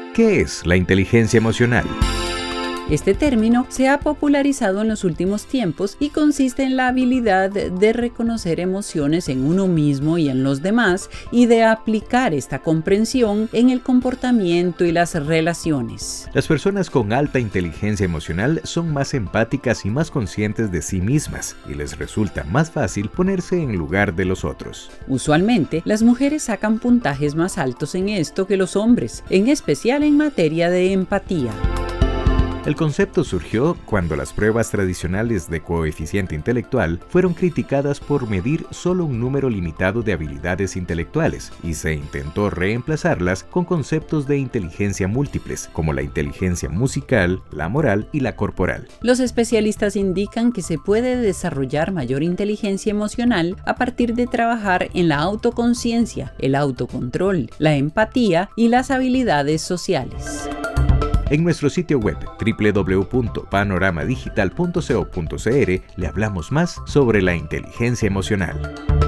¿Qué es la inteligencia emocional? Este término se ha popularizado en los últimos tiempos y consiste en la habilidad de reconocer emociones en uno mismo y en los demás y de aplicar esta comprensión en el comportamiento y las relaciones. Las personas con alta inteligencia emocional son más empáticas y más conscientes de sí mismas y les resulta más fácil ponerse en lugar de los otros. Usualmente, las mujeres sacan puntajes más altos en esto que los hombres, en especial en materia de empatía. El concepto surgió cuando las pruebas tradicionales de coeficiente intelectual fueron criticadas por medir solo un número limitado de habilidades intelectuales y se intentó reemplazarlas con conceptos de inteligencia múltiples, como la inteligencia musical, la moral y la corporal. Los especialistas indican que se puede desarrollar mayor inteligencia emocional a partir de trabajar en la autoconciencia, el autocontrol, la empatía y las habilidades sociales. En nuestro sitio web www.panoramadigital.co.cr le hablamos más sobre la inteligencia emocional.